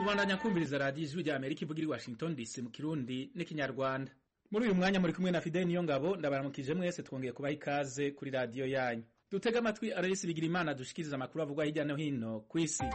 Kubandanya kumviriza radiyo ijwi rya Amerika ivugira i Washington DC mu Kirundi n'ikinyarwanda. Muri uyu mwanya muri kumwe na Fidel Niyongabo, ndabaramukije mwese, twongeye kubaha ikaze kuri radiyo yanyu. Dutega amatwi Aloysi Bigirimana dushikiriza amakuru avugwa hirya no hino ku isi.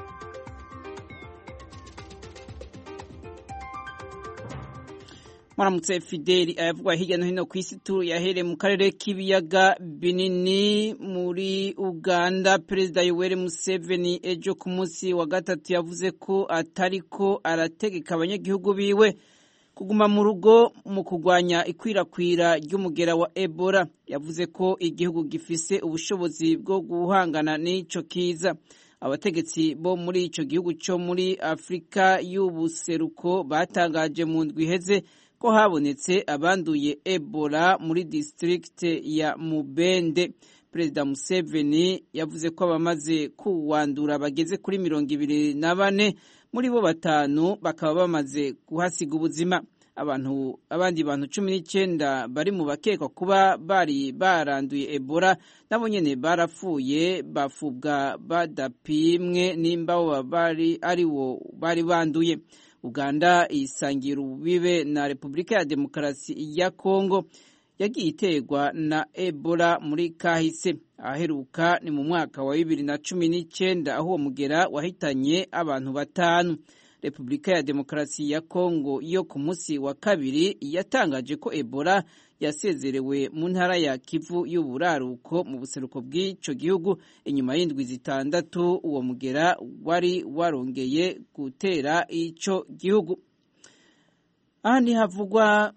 Mwaramutse Fideli, ayavugwa hirya no hino ku isi tu yahere mu karere k'ibiyaga binini muri Uganda. Perezida Yoweri Museveni ejo ku munsi wa gatatu yavuze ko atariko arategeka abanyagihugu biwe kuguma mu rugo mu kurwanya ikwirakwira ry'umugera wa Ebola. Yavuze ko igihugu gifise ubushobozi bwo guhangana n'ico kiza. Abategetsi bo muri ico gihugu cyo muri Afrika y'ubuseruko batangaje mu ndwi iheze ko habonetse abanduye Ebola muri district ya Mubende. Perezida Museveni yavuze ko abamaze kuwandura bageze kuri 24, muri bo 5 bakaba bamaze kuhasiga ubuzima. Abandi bantu 19 bari mu bakekwa kuba bari baranduye Ebola nabo nyene barapfuye bafubwa badapimwe nimba bari banduye. Uganda isangira ububibe na Repubulika ya Demokarasi ya Kongo yagiye iterwa na Ebola muri kahise. Aheruka ni mu mwaka wa 2019 aho mugera wahitanye abantu 5. Repubulika ya Demokarasi ya Kongo yo ku munsi wa kabiri yatangaje ko Ebola yasezerewe mu ntara ya Kivu y'uburaruko mu buseruko bw'ico gihugu inyuma y'indwi 6 uwo mugera wari warongeye gutera ico gihugu. Ahandi havugwa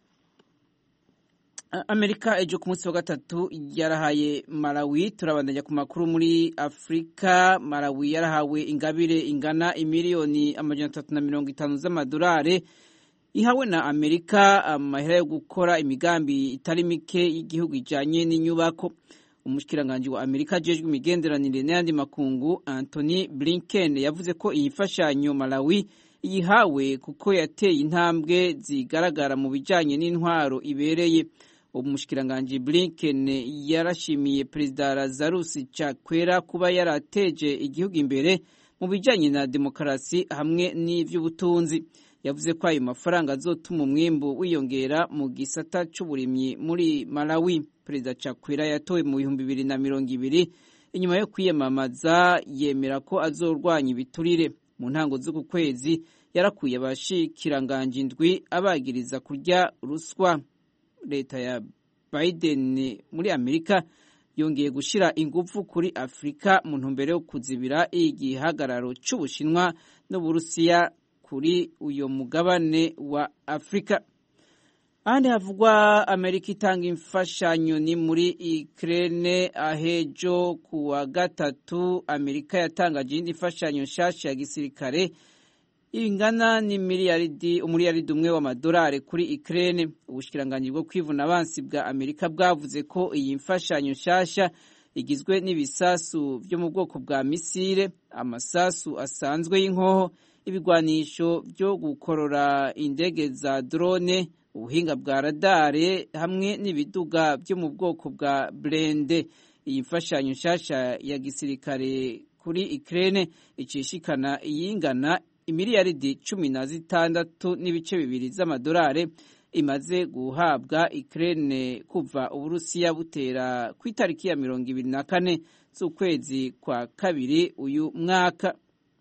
Amerika ejo ku munsi wa gatatu yarahaye Malawi. Turabandanya ku makuru muri Afrika. Malawi yarahawe ingabire ingana imiliyoni 350 z'amadolari ihawe na Amerika amahera yo gukora imigambi itari mike y'igihugu ijanye n'inyubako. Umushikiranganje wa Amerika ajejwe imigenderanire n'ayandi makungu Anthony Blinken yavuze ko iyi mfashanyo Malawi yihawe kuko yateye intambwe zigaragara mu bijanye n'intwaro ibereye. Umushikiranganje Blinken yarashimiye Perezida Lazarus Chakwera kuba yarateje igihugu imbere mu bijanye na demokarasi hamwe n'ivy'ubutunzi. Yavuze ko ayo mafaranga azotuma umwimbu wiyongera mu gisata c'uburimyi muri Malawi. Perezida Chakwera yatowe mu 2020 inyuma yo kwiyamamaza yemera ko azorwanya ibiturire. Mu ntango z'uku kwezi yarakuye abashikiranganje indwi abagiriza kurya ruswa. Leta ya Biden muri Amerika yongeye gushira ingufu kuri Afrika mu ntumbero yo kuzibira igihagararo c'Ubushinwa n'Uburusiya kuri uyo mugabane wa Afrika. Ahandi havugwa Amerika itanga imfashanyo ni muri Ukraine. Ahejo ku wa gatatu Amerika yatangaje indi mfashanyo nshasha ya gisirikare ingana ni umuriyaridi umwe w'amadolari kuri Ukraine. Ubushikiranganje bwo kwivuna abansi bwa Amerika bwavuze ko iyi mfashanyo nshasha igizwe n'ibisasu byo mu bwoko bwa misile, amasasu asanzwe y'inkoho, ibigwanisho byo gukorora indege za drone, ubuhinga bwa radare hamwe n'ibiduga byo mu bwoko bwa blende. Iyi mfashanyo nshasha ya gisirikare kuri Ukraine icishikana iyingana imiliyaridi 16.2 z'amadolari imaze guhabwa Ukraine kuva Uburusiya butera ku itariki ya 24 z'ukwezi kwa kabiri uyu mwaka.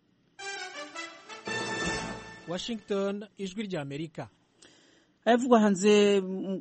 Washington, ijwi rya Amerika. Ayavugwa hanze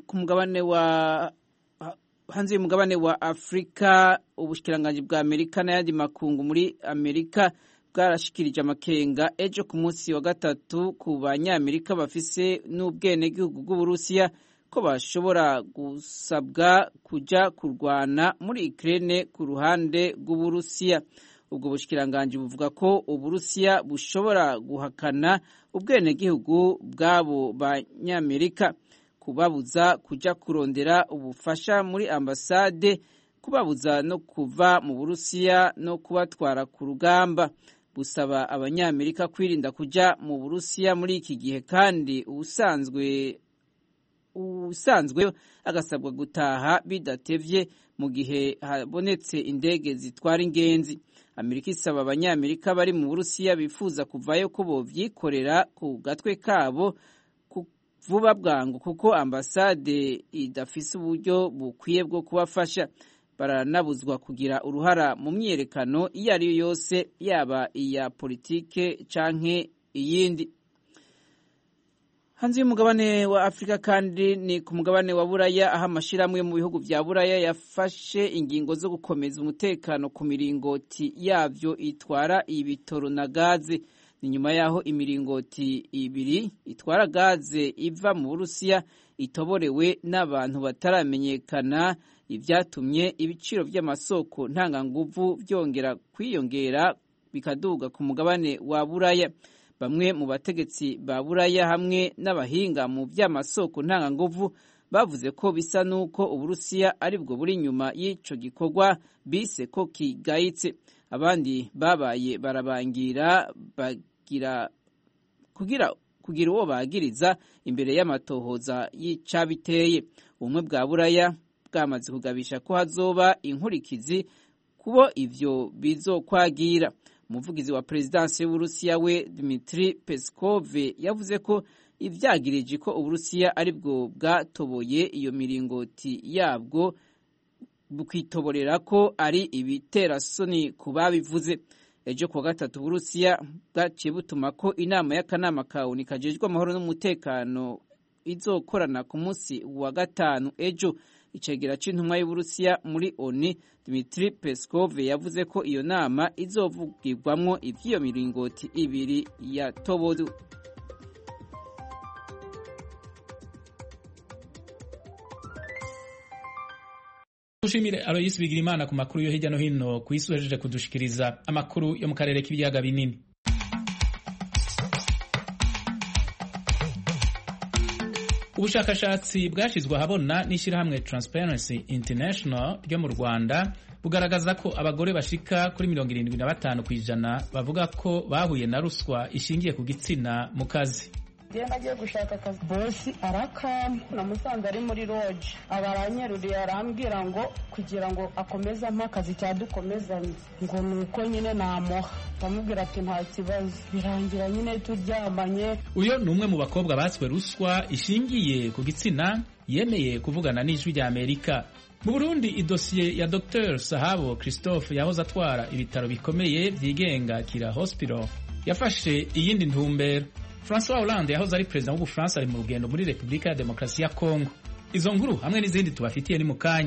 y'umugabane wa Afrika. Ubushikiranganje bwa Amerika n'ayandi makungu muri Amerika bwarashikirije amakenga ejo ku munsi wa gatatu ku banyamerika bafise n'ubwenegihugu bw'Uburusiya ko bashobora gusabwa kuja kurwana muri Ukraine ku ruhande rw'Uburusiya. Ubwo bushikiranganje buvuga ko Uburusiya bushobora guhakana ubwenegihugu bwabo banyamerika, kubabuza kuja kurondera ubufasha muri ambasade, kubabuza no kuva mu Burusiya no kubatwara ku rugamba. Busaba abanyamerika kwirinda kuja mu Burusiya muri iki gihe kandi usanzwe agasabwa gutaha bidatevye mu gihe habonetse indege zitwara ingenzi. Amerika isaba abanyamerika bari mu Burusiya bifuza kuvayo ko bovyikorera ku gatwe kabo vuba bwangu kuko ambasade idafise uburyo bukwiye bwo kubafasha. Baranabuzwa kugira uruhara mu myiyerekano iyo ari yo yose, yaba iya politike canke iyindi. Hanze y'umugabane wa Afrika kandi ni ku mugabane wa Buraya, aho amashirahamwe mu bihugu vya Buraya yafashe ingingo zo gukomeza umutekano ku miringoti yavyo itwara ibitoro na gaze. Ni nyuma yaho imiringoti ibiri itwara gaze iva mu Burusiya itoborewe n'abantu bataramenyekana, ivyatumye ibiciro vy'amasoko ntanganguvu vyongera kwiyongera bikaduga ku mugabane wa Buraya. Bamwe mu bategetsi ba Buraya hamwe n'abahinga mu vy'amasoko ntanganguvu bavuze ko bisa nuko Uburusiya aribwo buri nyuma y'ico gikorwa bise ko kigayitse. Abandi babaye barabangira kugira uwo bagiriza imbere y'amatohoza y'icabiteye. Ubumwe bwa Buraya bwamaze kugabisha ko hazoba inkurikizi kubo ivyo bizokwagira. Umuvugizi wa Presidence y'Uburusiya we Dmitry Peskov yavuze ko ivyagirije ko Uburusiya aribwo bwatoboye iyo miringoti yabwo bukitoborera ko ari ibiterasoni kubabivuze. Ejo kuwa gatatu Uburusiya bwaciye butuma ko inama y'akanama ka ONU kajejwe amahoro n'umutekano izokorana ku munsi wa gatanu ejo. Icegera c'intumwa y'Uburusiya muri ONU Dmitry Peskov yavuze ko iyo nama izovugirwamwo ivy'iyo miringoti ibiri ya tobodu. Tushimire Aloysi Bigirimana ku makuru yo hirya no hino ku isi uhejeje kudushikiriza amakuru yo mu karere k'ibiyaga binini. Ubushakashatsi bwashizwe ahabona n'ishirahamwe Transparency International ryo mu Rwanda bugaragaza ko abagore bashika kuri 75% bavuga ko bahuye na ruswa ishingiye ku gitsina mu kazi. Genda agiye gushaka akazi, bosi arakama, namusanze ari muri lodge, abaranyeruriye arambwira ngo kugira ngo akomeze amakazi cyadukomezanye ngo nuko nyine namoha, bamubwira ati nta kibazo, birangira nyine turyamanye. Uyo ni umwe mu bakobwa batswe ruswa ishingiye ku gitsina yemeye kuvugana n'Ijwi rya Amerika. Mu Burundi idosiye ya Dr Sahabo Christophe yahoze atwara ibitaro bikomeye vyigenga Kira Hospital yafashe iyindi ntumbero. François Hollande yahoze ari president w'Ubufaransa ari mu rugendo muri Republika ya Demokarasi ya Kongo. Izo nkuru hamwe n'izindi tubafitiye ni mukanya.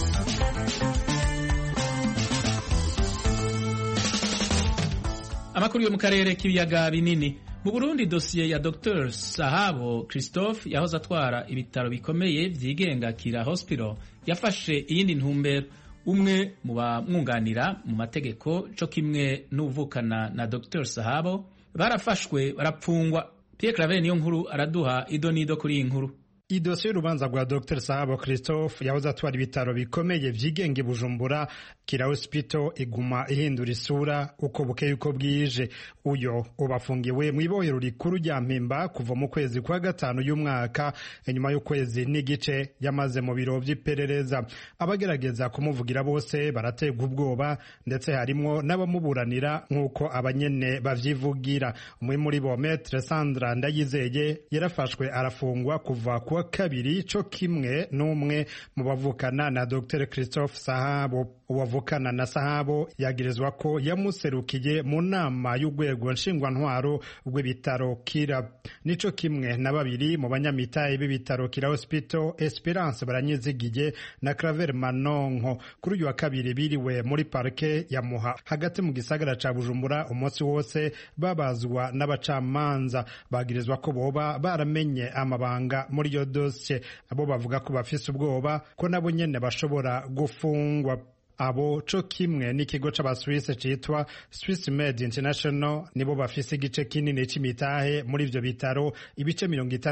Amakuru yo mu karere k'ibiyaga binini. Mu Burundi dosiye ya Dr Sahabo Christophe yahoze atwara ibitaro bikomeye vyigenga Kira Hospital yafashe iyindi ntumbero. Umwe mu bamwunganira mu mategeko co kimwe n'uvukana na Dr Sahabo barafashwe barapfungwa. Pierre Claver niyo nkuru araduha idonido kuri iyi nkuru. Idosiye y'urubanza rwa Dr Sahabo Christophe yahoze atwara ibitaro bikomeye vyigenga i Bujumbura Kira Hospital iguma ihindura isura uko bukeye uko bwije. Uyo ubafungiwe mu ibohero rikuru rya Mpimba kuva mu kwezi kwa gatanu y'umwaka, inyuma y'ukwezi n'igice yamaze mu biro vy'iperereza. Abagerageza kumuvugira bose barategwa ubwoba, ndetse harimwo n'abamuburanira nk'uko abanyene bavyivugira. Umwe muri bo Maître Sandra Ndayizeye yarafashwe arafungwa kuva kuwa kabiri, co kimwe n'umwe mu bavukana na Dr Christophe Sahabo. Uwavukana na Sahabo yagirizwa ko yamuserukiye mu nama y'urwego nshingwantwaro rw'ibitaro Kira. Nico kimwe na babiri mu banyamitahe b'ibitaro Kira Hospital, Esperance Baranyizigiye na Claver Manonko. Kuri uyu wa kabiri biriwe muri parke ya Muha hagati mu gisagara ca Bujumbura umunsi wose babazwa n'abacamanza. Bagirizwa ko boba baramenye amabanga muri iyo dosiye. Abo bavuga ko bafise ubwoba ko nabo nyene bashobora gufungwa. Abo co kimwe n'ikigo c'abaswisse citwa Swiss Med International nibo bafise igice kinini c'imitahe muri ivyo bitaro, ibice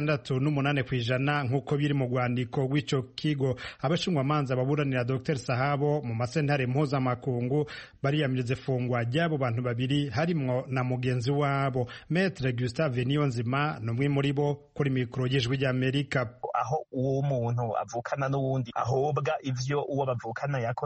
68% nk'uko biri mu rwandiko rw'ico kigo. Abashinjwamanza baburanira Dr Sahabo mu masentare mpuzamakungu bariyamiriza ifungwa ry'abo bantu babiri harimwo na mugenzi wabo Maître Gustave Niyonzima, n'umwe muri bo kuri mikoro y'Ijwi ry'Amerika. Aho uwo muntu avukana n'uwundi ahobwa ivyo uwo bavukana yakoze kandi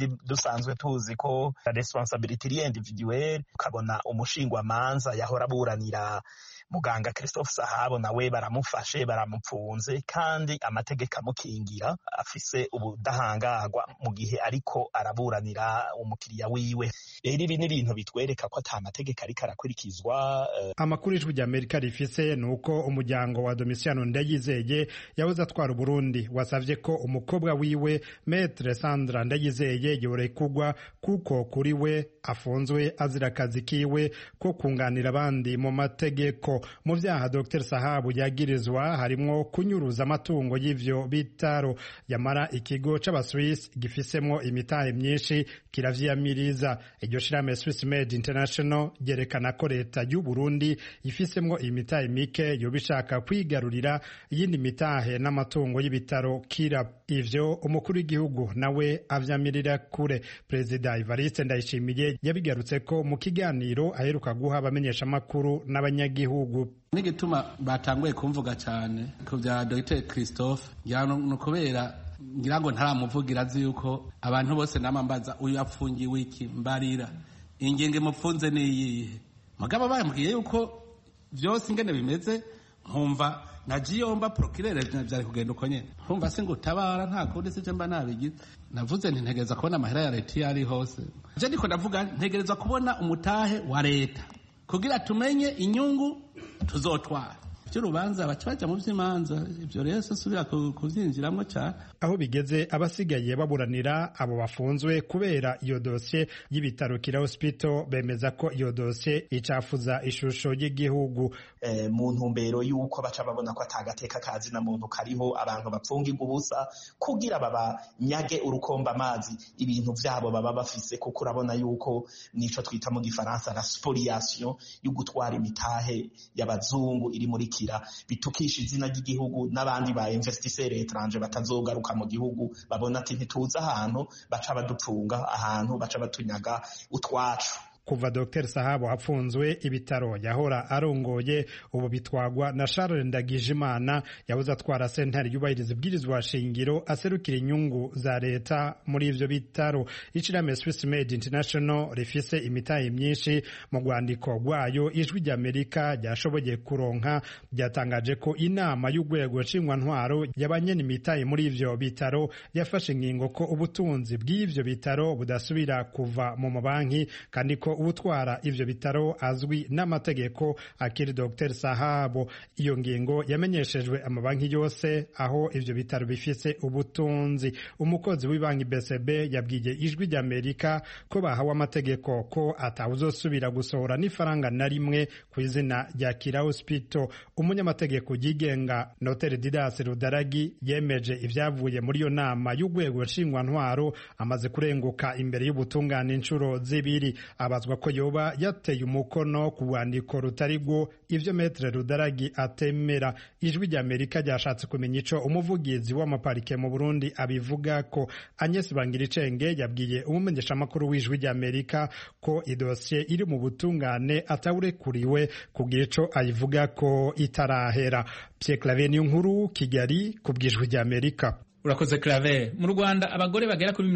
kandi dusanzwe tuzi ko responsabilité iri individuelle, ukabona umushingwamanza yahora aburanira muganga Christophe Sahabo nawe baramufashe baramupfunze, kandi amategeko amukingira, afise ubudahangarwa mu gihe ariko araburanira umukiriya wiwe. Rero ibi ni ibintu bitwereka ko ata mategeko ariko arakurikizwa. Amakuru y'Ijwi ry'Amerika rifise ni uko umuryango wa Domitiano Ndayizeye yahoze atwara Burundi wasavye ko umukobwa wiwe Maître Sandra Ndayizeye yorekugwa kuko kuri we afunzwe azira akazi kiwe ko kunganira abandi mu mategeko. Mu vyaha Dr Sahabu yagirizwa harimwo kunyuruza amatungo y'ivyo bitaro, yamara ikigo c'abaswiss gifisemwo imitahe myinshi kiravyiyamiriza. Iryo shirahamwe Swiss Med International ryerekana ko leta y'u Burundi ifisemwo imitahe mike yobishaka kwigarurira iyindi mitahe n'amatungo y'ibitaro kira. Ivyo umukuru w'igihugu nawe avyamirira kure. Perezida Evariste Ndayishimiye yabigarutse ko mu kiganiro aheruka guha abamenyesha makuru n'abanyagihugu. N'igituma batanguye kumvuga cyane ku bya Dr Christophe no kubera ngira ngo ntaramuvugira azi yuko abantu bose namambaza uyu apfungiwe iki mbarira ingenge mupfunze niyihe, mugaba bayambwiye yuko byose ingene bimeze nkumva najiyomba procureur byari kugenda uko nyene, nkumva singutabara nta kundi sije mba nabigize. Navuze nti ntegereza kubona amahera ya leta yari hose, je ndiko ndavuga ntegereza kubona umutahe wa leta kugira tumenye inyungu tuzotwara. Cy'urubanza bacaja mu by'imanza ibyo rero subira kuzinjiramo cyane. Aho bigeze abasigaye baburanira abo bafunzwe kubera iyo dossier y'ibitaro Kira Hospital bemeza ko iyo dossier icafuza ishusho y'igihugu mu ntumbero yuko baca babona ko atagateka kazi na muntu kariho, abantu bapfungirwa ubusa kugira babanyage urukomba amazi ibintu vyabo baba bafise, kuko urabona yuko nico twita mu gifaransa la spoliation yo gutwara imitahe y'abazungu iri muri bitukisha izina ry'igihugu, n'abandi ba investisseur étranger batazogaruka mu gihugu babona ati ntituza ahantu baca badupfunga, ahantu baca batunyaga utwacu. Kuva Dr Sahabo apfunzwe ibitaro yahora arongoye ubu bitwagwa na Charles Ndagijimana yabuze atwara sentare yubahiriza ibwirizwa shingiro aserukira inyungu za leta muri ivyo bitaro. Ishirahamwe Swiss Med International rifise imitahe myinshi mu rwandiko rwayo Ijwi ry'Amerika ryashoboye kuronka byatangaje ko inama y'urwego nshingwantwaro y'abanyene imitahe muri ivyo bitaro yafashe ingingo ko ubutunzi bw'ivyo bitaro budasubira kuva mu mabanki, kandi ko ubutwara ivyo bitaro azwi n'amategeko akiri Dr Sahabo. Iyo ngingo yamenyeshejwe amabanki yose aho ivyo bitaro bifise ubutunzi. Umukozi w'ibanki BCB yabwiye Ijwi ry'Amerika ko bahawe amategeko ko atawuzosubira gusohora n'ifaranga na rimwe ku izina rya Kira Hospital. Umunyamategeko yigenga Notaire Didas Rudaragi yemeje ivyavuye muri iyo nama y'urwego nshingwantwaro amaze kurenguka imbere y'ubutungane inshuro zibiri. Abazwa ko yoba yateye umukono ku rwandiko rutari rwo, ivyo Maître Rudaragi atemera. Ijwi ry'Amerika ryashatse kumenya ico umuvugizi w'amaparike mu Burundi abivuga ko. Agnes Bangiricenge yabwiye umumenyesha makuru w'Ijwi ry'Amerika ko idosiye iri mu butungane atawurekuriwe kugira ico ayivuga ko itarahera. Pierre Claver Niyonkuru, Kigali, ku bw'Ijwi ry'Amerika. Urakoze Claver. Mu Rwanda abagore bagera kuri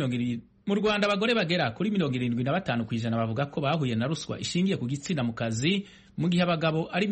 75% bavuga ko bahuye na ruswa ishingiye ku gitsina mu kazi, mu gihe abagabo ari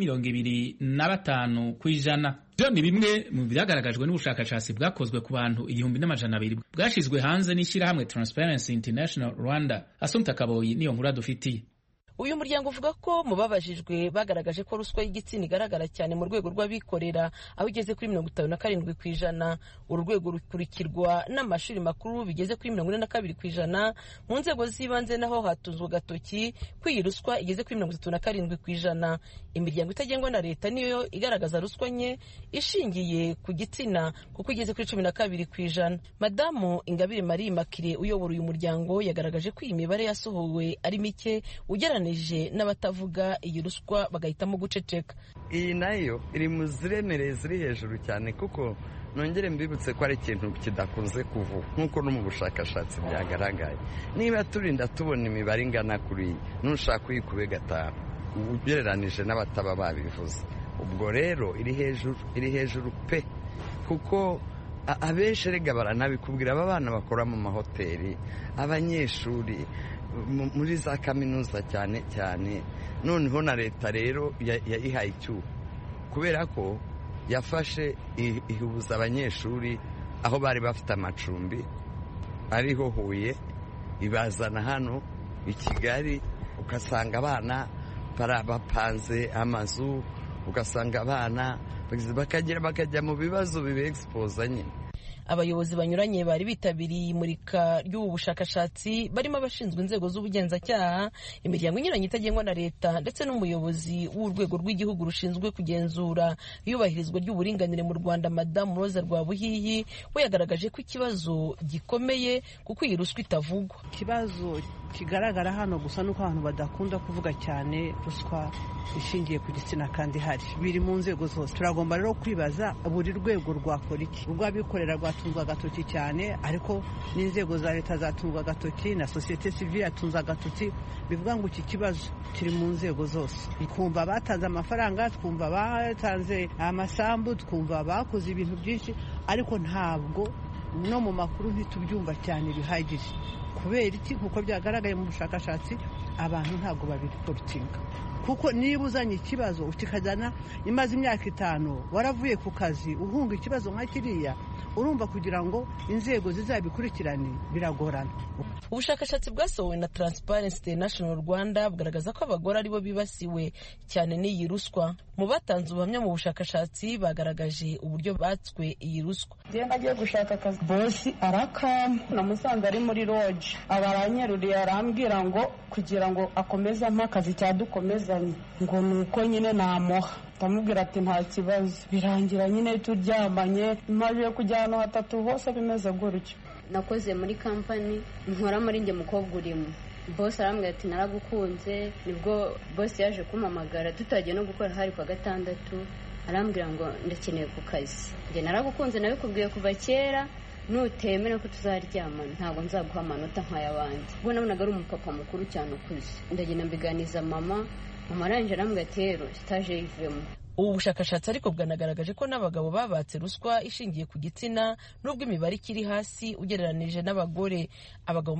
25%. Byo ni bimwe mu byagaragajwe n'ubushakashatsi bwakozwe ku bantu 1,200 bwashizwe hanze n'ishyirahamwe Transparency International Rwanda. Assumpta Kaboyi niyo nkuru dufitiye. Uyu muryango uvuga ko mu babajijwe bagaragaje ko ruswa y'igitsina igaragara cyane mu rwego rw'abikorera aho igeze kuri 57%. Urwego rukurikirwa n'amashuri makuru bigeze kuri 42%. Mu nzego z'ibanze naho hatunzwe gatoki kwiyi ruswa igeze kuri 37%. Imiryango itagengwa na leta niyo igaragaza ruswa nke ishingiye ku gitsina kuko igeze kuri 12%. Madamu Ingabire Marie Makire uyobora uyu muryango yagaragaje ko iyi mibare yasohowe ari mike ugereranije n'abatavuga iyi ruswa bagahitamo guceceka. Iyi nayo iri mu ziremereye ziri hejuru cyane, kuko nongere mbibutse ko ari ikintu kidakunze kuvuga nk'uko no mu bushakashatsi byagaragaye. Niba turinda tubona imibare ingana kuri nushaka uyikube gatanu ugereranije n'abataba babivuze, ubwo rero iri hejuru pe, kuko abenshi rega baranabikubwira, aba bana bakora mu mahoteli, abanyeshuri muri za kaminuza cyane cyane. Noneho na leta rero yayihaye icyuho kubera ko yafashe ihuza abanyeshuri aho bari bafite amacumbi ariho Huye, ibazana hano i Kigali, ugasanga abana bapanze amazu, ugasanga abana bakajya mu bibazo bibe-expose nyine. Abayobozi banyuranye bari bitabiriye imurika ry'ubu bushakashatsi barimo abashinzwe inzego z'ubugenzacyaha, imiryango inyuranye itagengwa na leta ndetse n'umuyobozi w'urwego rw'igihugu rushinzwe kugenzura iyubahirizwa ry'uburinganire mu Rwanda Madamu Rose Rwabuhihi we yagaragaje ko ikibazo gikomeye kuko iyi ruswa itavugwa. Ikibazo kigaragara hano gusa nuko abantu badakunda kuvuga cyane ruswa ishingiye ku gitsina kandi hari biri mu nzego zose. Turagomba rero kwibaza buri rwego rwakora iki. Urw'abikorera rwatunzwe agatoki cyane, ariko n'inzego za leta zatunzwe agatoki na sosiyete sivile yatunze agatoki. Bivuga ngo iki kibazo kiri mu nzego zose. Twumva batanze amafaranga, twumva batanze amasambu, twumva bakoze ibintu byinshi, ariko ntabwo no mu makuru ntitubyumva cyane bihagije. Kubera iki? Kuko byagaragaye mu bushakashatsi abantu ntabwo babiriporutinga. Kuko niba uzanye ikibazo ukikajyana imaze imyaka 5 waravuye ku kazi uhunga ikibazo nka kiriya, urumva kugira ngo inzego zizabikurikirane biragorana. Ubushakashatsi bwasohowe na Transparency International Rwanda bugaragaza ko abagore aribo bibasiwe cyane n'iyi ruswa. Mu batanze ubuhamya mu bushakashatsi bagaragaje uburyo batswe iyi ruswa. Ndiye nagiye gushaka akazi, bosi arakama, namusanze ari muri lodge, abaranyeruriye arambwira ngo kugira ngo akomeze amakazi cyadukomezanye ngo nuko nyine namoha. Ndamubwira ati nta kibazo, birangira nyine turyamanye, imaze kujyana 3 hose bimeze gutyo. Nakoze muri company nkora muri nge mukobwa urimo. Boss arambwira ati naragukunze, nibwo boss yaje kumpamagara tutagiye no gukora hari kwa 6, arambwira ngo ndakeneye ku kazi. Nge naragukunze nabikubwiye kuva kera, nutemera ko tuzaryamana ntabwo nzaguha amanota nk'ayabandi. Ubwo nabonaga ari umupapa mukuru cyane ukuze. Ndagenda mbiganiza mama arangije arambwira ati rero stage yivemo. Ubu bushakashatsi ariko bwanagaragaje ko n'abagabo babatse ruswa ishingiye ku gitsina nubwo imibare ikiri hasi ugereranije n'abagore. Abagabo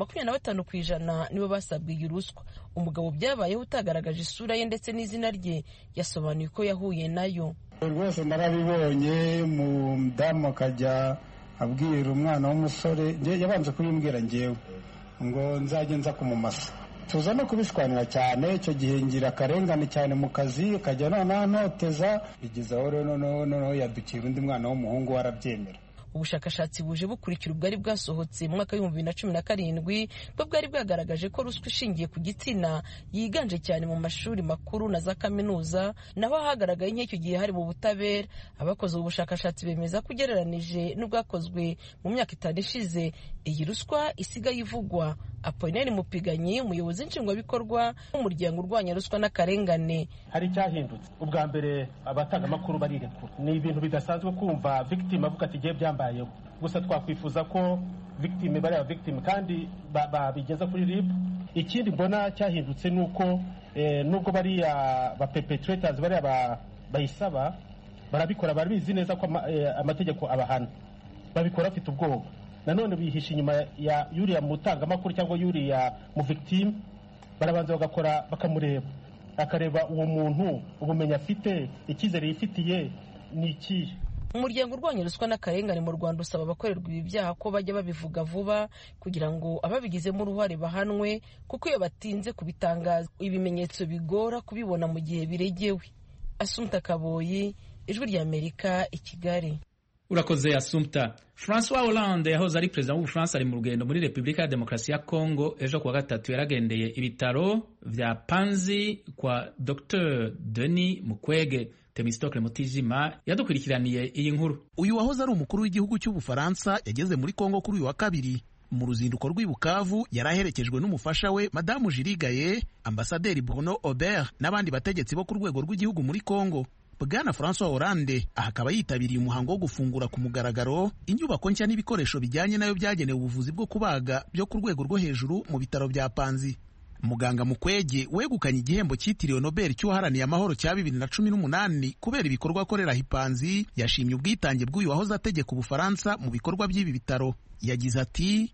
25% nibo basabwe iyi ruswa. Umugabo byabayeho utagaragaje isura ye ndetse n'izina rye yasobanuye ko yahuye nayo. Rwose narabibonye mu damu akajya abwira umwana w'umusore, yabanje kubimbwira ngewe ngo nzajye nza kumumasa. Tuza no kubishwanira cyane, icyo gihe ngira akarengane cyane mu kazi, kajya noneho ntoteza, bigeza aho rero noneho yadukira undi mwana w'umuhungu warabyemera. Ubushakashatsi buje bukurikira ubwari bwasohotse mu mwaka w'2017 bwo bwari bwagaragaje ko ruswa ishingiye ku gitsina yiganje cyane mu mashuri makuru na za kaminuza, naho hagaragaye nk'icyo gihe hari mu butabera. Abakoze ubushakashatsi bemeza ko ugereranije n'ubwakozwe mu myaka 5 ishize iyi ruswa isigaye ivugwa. Apollinaire Mupiganyi, umuyobozi nshingwabikorwa w'umuryango urwanya ruswa n'akarengane. Hari cyahindutse. Ubwa mbere abatanga amakuru barirekura. Ni ibintu bidasanzwe kumva victim avuga ati giye byambayeho. Gusa twakwifuza ko victim bari aba victim kandi babigeza kuri RIB. Ikindi mbona cyahindutse nuko nubwo bari ba perpetrators bari bayisaba barabikora barabizi neza ko amategeko abahana. Babikora afite ubwoba. Nanone bihisha inyuma ya yuriya mutanga amakuru cyangwa yuriya mu victim, barabanza bagakora bakamureba, akareba uwo muntu ubumenyi afite, icyizere yifitiye ni iki. Umuryango urwanya ruswa n'akarengane mu Rwanda usaba abakorerwa ibi byaha ko bajya babivuga vuba kugira ngo ababigizemo uruhare bahanwe, kuko iyo batinze kubitangaza ibimenyetso bigora kubibona mu gihe biregewe. Assumpta Kaboyi, Ijwi ry'Amerika, i Kigali. Urakoze Assumpta. François Hollande yahoze ari president w'Ubufaransa ari mu rugendo muri Republika ya Demokarasi ya Congo. Ejo kuwa gatatu yaragendeye ibitaro vya Panzi kwa Dr Denis Mukwege. Temistokle Mutijima yadukurikiraniye iyi nkuru. Uyu wahoze ari umukuru w'igihugu cy'Ubufaransa yageze muri Congo kuri uyu wa kabiri. Mu ruzinduko rw'Ibukavu yaraherekejwe n'umufasha we Madame Julie Gaye, Ambasaderi Bruno Aubert n'abandi bategetsi bo ku rwego rw'igihugu muri Congo. Bwana François Hollande akaba yitabiriye umuhango wo gufungura ku mugaragaro inyubako nshya n'ibikoresho bijyanye nayo byagenewe ubuvuzi bwo kubaga byo ku rwego rwo hejuru mu bitaro bya Panzi. Muganga Mukwege wegukanye igihembo cyitiriwe Nobel cy'uwaharaniye amahoro cya 2018 kubera ibikorwa akorera Hipanzi, yashimye ubwitange bw'uyu wahoze ategeka Ubufaransa mu bikorwa by'ibi bitaro. Yagize ati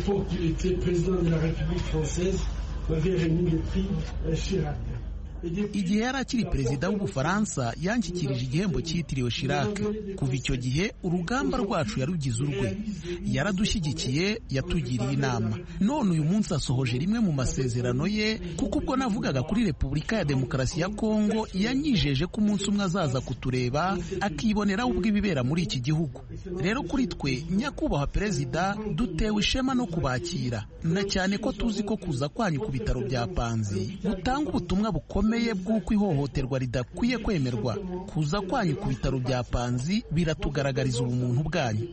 igihe yari akiri perezida w'Ubufaransa yanshyikirije igihembo cyitiriwe Chirac. Kuva icyo gihe urugamba rwacu yarugize urwe, yaradushyigikiye, yatugiriye inama. None uyu munsi asohoje rimwe mu masezerano ye, kuko ubwo navugaga kuri Repubulika ya Demokarasi ya Kongo yanyijeje ko umunsi umwe azaza kutureba akibonera ubwo ibibera muri iki gihugu. Rero kuri twe nyakubahwa perezida, dutewe ishema no kubakira, na cyane ko tuzi ko kuza kwanyu ku bitaro bya Panzi gutanga ubutumwa bukomeye bw'uko ihohoterwa ridakwiye kwemerwa. Kuza kwanyu ku bitaro bya Panzi biratugaragariza ubumuntu bwanyu.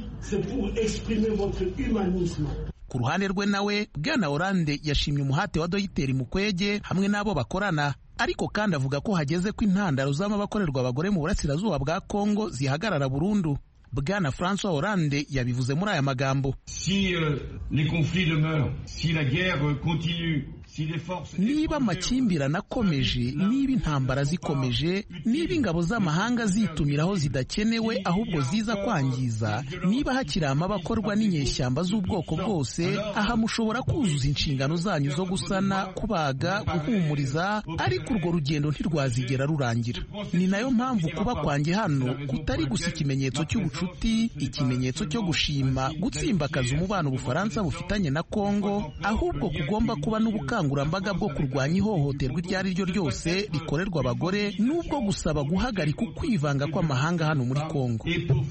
Ku ruhande rwe nawe, Bwana Hollande yashimye umuhate wa Dogiteri Mukwege hamwe n'abo bakorana, ariko kandi avuga ko hageze ko intandaro z'amabakorerwa abagore mu burasirazuba bwa Kongo zihagarara burundu. Bwana François Hollande yabivuze muri aya magambo: si les conflits demeurent, si la guerre continue, niba amakimbirane akomeje, niba intambara zikomeje, niba ingabo z'amahanga zitumiraho zidakenewe ahubwo ziza kwangiza, niba hakiri amabakorwa n'inyeshyamba z'ubwoko bwose, aha mushobora kuzuza inshingano zanyu zo gusana, kubaga, guhumuriza, ariko urwo rugendo ntirwazigera rurangira. Ni nayo mpamvu kuba kwanjye hano kutari gusa ikimenyetso cy'ubucuti, ikimenyetso cyo gushima gutsimbakaza umubano Ubufaransa bufitanye na Kongo, ahubwo kugomba kuba n'ubukangurambaga bwo kurwanya ihohoterwa iryo ari ryo ryose rikorerwa abagore, n'ubwo gusaba guhagarika ukwivanga kw'amahanga hano muri Kongo.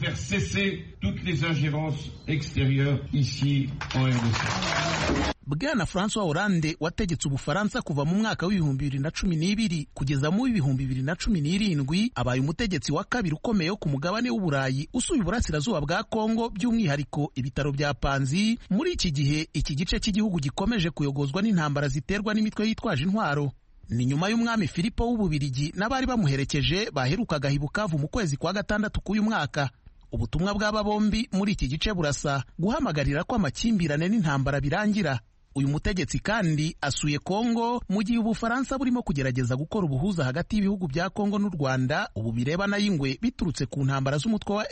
Bwana François Hollande wategetse Ubufaransa kuva mu mwaka w'2012 kugeza mu 2017 abaye umutegetsi wa kabiri ukomeye ku mugabane w'Uburayi usuye uburasirazuba bwa Kongo, by'umwihariko ibitaro bya Panzi. Muri iki gihe iki gice cy'igihugu gikomeje kuyogozwa n'intambara ziterwa n'imitwe yitwaje intwaro. Ni nyuma y'umwami Filipo w'Ububirigi n'abari bamuherekeje baherukaga i Bukavu mu kwezi kwa gatandatu k'uyu mwaka. Ubutumwa bw'aba bombi muri iki gice burasa guhamagarira ko amakimbirane n'intambara birangira. Uyu mutegetsi kandi asuye Kongo mu gihe Ubufaransa burimo kugerageza gukora ubuhuza hagati y'ibihugu bya Kongo n'u Rwanda, ubu birebana y'ingwe biturutse ku ntambara z'umutwe wa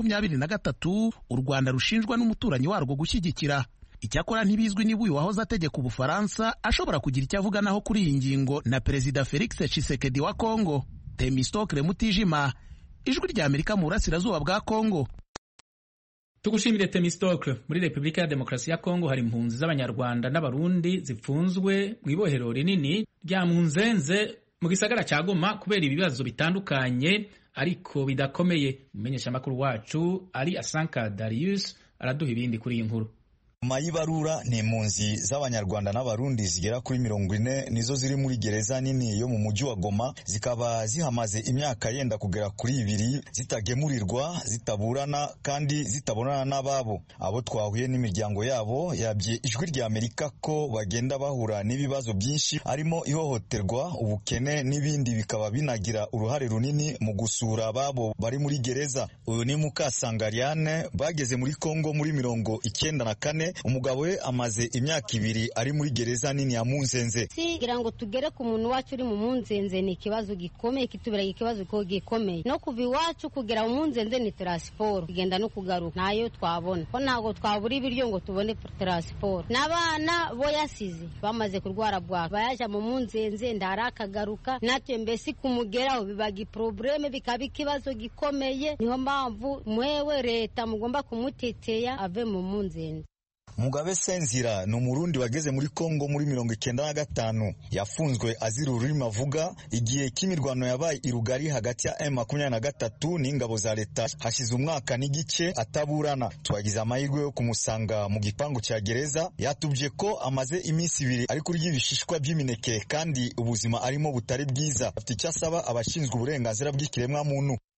M23 u Rwanda rushinjwa n'umuturanyi warwo gushyigikira. Icyakora ntibizwi niba uyu wahoze ategeka Ubufaransa ashobora kugira icyo avuganaho kuri iyi ngingo na Perezida Felix Tshisekedi wa Kongo. Temistokle Mutijima, Ijwi rya Amerika mu burasirazuba bwa Kongo. Tugushimire Temistokle. Muri Repubulika ya Demokarasi ya Kongo hari impunzi z'Abanyarwanda n'Abarundi zipfunzwe mu ibohero rinini rya Munzenze mu gisagara cya Goma kubera ibibazo bitandukanye ariko bidakomeye. Umumenyeshamakuru wacu ari Asanka Darius araduha ibindi kuri iyi nkuru. Mayibarura ni impunzi z'Abanyarwanda n'Abarundi zigera kuri 40 nizo ziri muri gereza nini yo mu mujyi wa Goma, zikaba zihamaze imyaka yenda kugera kuri 2 zitagemurirwa, zitaburana kandi zitabonana n'ababo. Abo twahuye n'imiryango yabo yabye Ijwi rya Amerika ko bagenda bahura n'ibibazo byinshi, arimo ihohoterwa, ubukene n'ibindi, bikaba binagira uruhare runini mu gusura ababo bari muri gereza. Uyu ni Mukasangariane bageze muri Kongo muri 1994. Umugabo we amaze imyaka 2 ari muri gereza nini ya Munzenze. Kugira ngo tugere ku muntu wacu uri mu Munzenze ni ikibazo gikomeye, kitubera ikibazo gikomeye. No kuva iwacu kugera mu Munzenze ni transport, kugenda no kugaruka nayo twabona ko ntago twabura ibiryo ngo tubone transport. N'abana bo yasize bamaze kurwara bwaka bayaja mu Munzenze ndarakagaruka, natwe mbese kumugeraho bibaga probleme, bikaba ikibazo gikomeye. Niho mpamvu mwewe leta mugomba kumuteteya ave mu Munzenze. Mugabe Senzira ni umurundi wageze muri Kongo muri 1995. Yafunzwe azira ururimi avuga igihe cy'imirwano yabaye irugari hagati ya M23 n'ingabo za leta hashize umwaka n'igice ataburana. Twagize amahirwe yo kumusanga mu gipangu cya gereza. Yatubye ko amaze iminsi 2 ari kurya ibishishwa by'imineke kandi ubuzima arimo butari bwiza. Afite icyo asaba abashinzwe uburenganzira bw'ikiremwa muntu.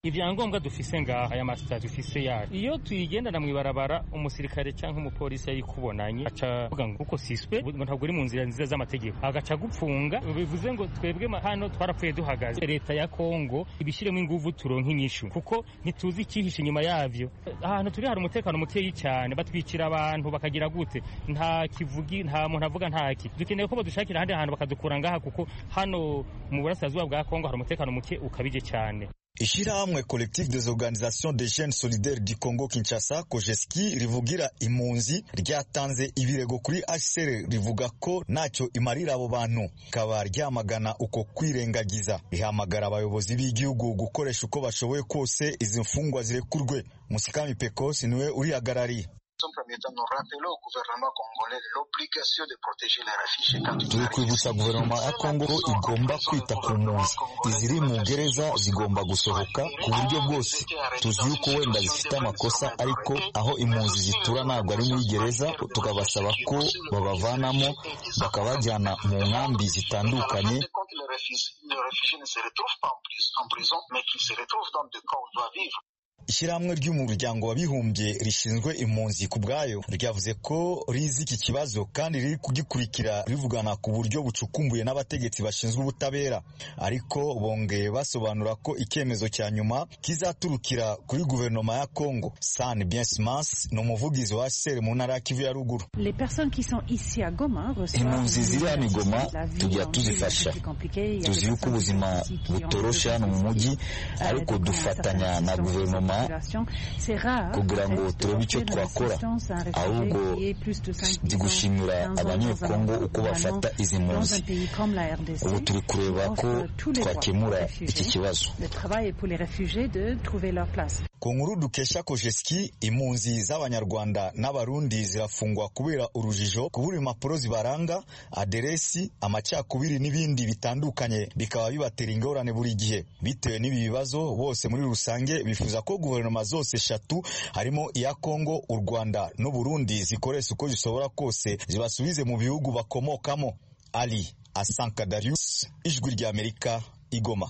ivyangombwa dufise ngaha aya masita dufise yacu iyo tuyigendana mw'ibarabara umusirikare canke umupolisi yayikubonanye aca avuga ngo kuko siswe ntabwo uri mu nzira nziza z'amategeko agaca gupfunga bivuze ngo twebwe hano twarapfuye duhagaze leta ya Kongo ibishiremo inguvu turonka inyishu kuko ntituzi ikihishe inyuma yavyo ahantu turi hari umutekano mukeyi cyane batwikira abantu bakagira gute nta kivugi nta muntu avuga ntaki dukeneye ko badushakira ahandi hantu bakadukura ngaha kuko hano mu burasirazuba bwa Kongo hari umutekano muke ukabije cyane. Ishirahamwe Collectif des Organisations des Jeunes Solidaires du Congo Kinshasa Kojeski rivugira impunzi ryatanze ibirego kuri HCR rivuga ko ntacyo imarira abo bantu kaba ryamagana uko kwirengagiza rihamagara abayobozi b'igihugu gukoresha uko bashoboye kose izi mfungwa zirekurwe. Musikami Pecos niwe urihagarariye. Turi kwibutsa guverinoma ya Kongo igomba kwita ku mpunzi iziri mu gereza zigomba gusohoka ku buryo bwose. Tuzi yuko wenda zifite amakosa ariko aho impunzi zitura ntabwo ari muri gereza, tukabasaba ko babavanamo bakabajyana mu nkambi zitandukanye. Ishyirahamwe ry'umuryango w'abibumbye rishinzwe impunzi ku bwayo ryavuze ko rizi iki kibazo kandi riri kugikurikira rivugana ku buryo bucukumbuye n'abategetsi bashinzwe ubutabera, ariko bongeye basobanura ko icyemezo cya nyuma kizaturukira kuri guverinoma ya Kongo. San Biensimans ni umuvugizi wa HCR mu ntara ya Kivu ya ruguru. Impunzi ziri hano i Goma tujya tuzifasha, tuzi yuko ubuzima butoroshe hano mu mujyi, ariko dufatanya na guverinoma kugira ngo turebe icyo twakora, ahubwo gushimira abanyekongo uko bafata izi mpunzi. Ubu turi kureba ko twakemura iki kibazo. Ku nkuru dukesha Kojeski, impunzi z'abanyarwanda n'abarundi zirafungwa kubera urujijo, kubura impapuro zibaranga, aderesi, amacakubiri n'ibindi bitandukanye, bikaba bibatera ingorane buri gihe. Bitewe n'ibi bibazo, bose muri rusange bifuza ko guverinoma zose eshatu harimo iya Kongo, u Rwanda n'u Burundi zikoresha uko zishobora kose zibasubize mu bihugu bakomokamo. Ali Asanka Darius, Ijwi rya Amerika, Igoma.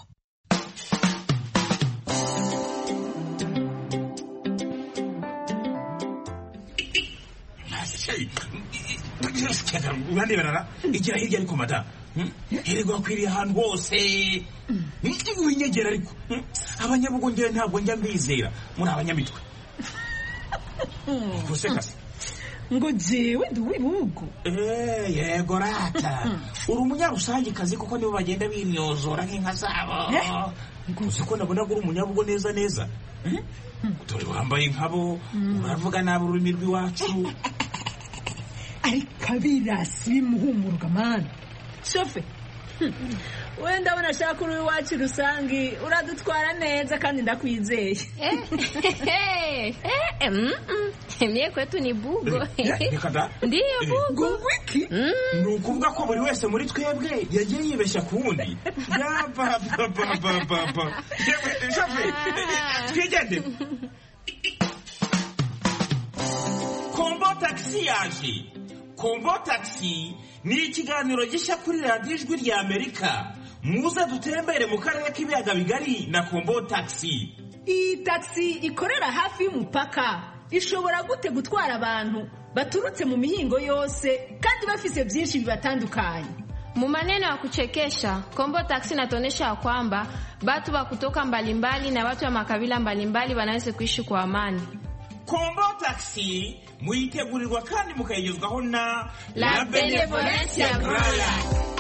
Urande barara igira hirya ariko mata herego akwiriye ahantu hose winyegera ariko abanyabugongera ntabwo njya mbizera muri abanyamitwe gusekase ngo jewe nduwibugo yego rata uri umunyarusange kazi kuko nibo bagenda bimyozora nk'inka zabo uzi ko nabona uri umunyabugo neza neza dore wambaye nkabo uravuga nabi ururimi rw'iwacu ariko abirasi bimuhumurwa mani shofe wenda abona ashaka uri iwacu rusange uradutwara neza kandi ndakwizeye. Mie kwetu ni bugo. Ndiyo bugo. Wiki? Ni ukuvuga ko buri wese muri twebwe yagiye yibeshya ku wundi. Shofe twigende. Kombo taxi yaje. Kombo taxi ni ikiganiro gishya kuri radiyo Ijwi rya Amerika. Muze dutembere mu karere k'ibiyaga bigari na Kombo taxi. Iyi taxi ikorera hafi y'umupaka. Ishobora gute gutwara abantu baturutse mu mihingo yose kandi bafise byinshi bibatandukanye. Mu maneno ya kuchekesha, Kombo taxi inatuonyesha kwamba watu wa kutoka mbalimbali na watu wa makabila mbalimbali wanaweza kuishi kwa amani. Kombo taxi muitegurirwa kandi mukayigezwaho na La Benevolencia Royal.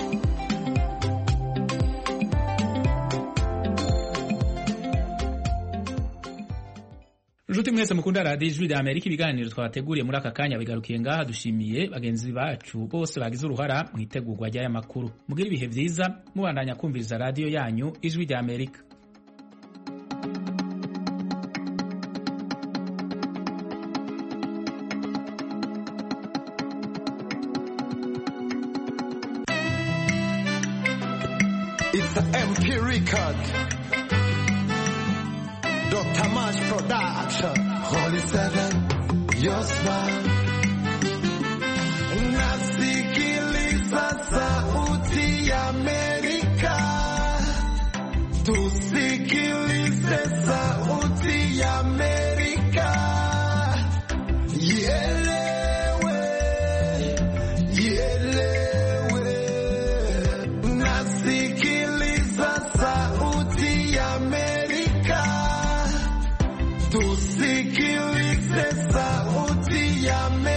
Nshuti mwese mukunda radiyo Ijwi rya Amerika, ibiganiro twateguriye muri aka kanya bigarukiye ngaha. Dushimiye bagenzi bacu bose bagize uruhara mu itegurwa ry'aya makuru. Mugire ibihe byiza mubandanya kumviriza radiyo yanyu Ijwi rya Amerika. It's an MP record. Dr. Mash Production. Holy Seven, your smile. Nasikiliza sauti ya Amerika. Tusikilize sauti. Tusikilize sauti ya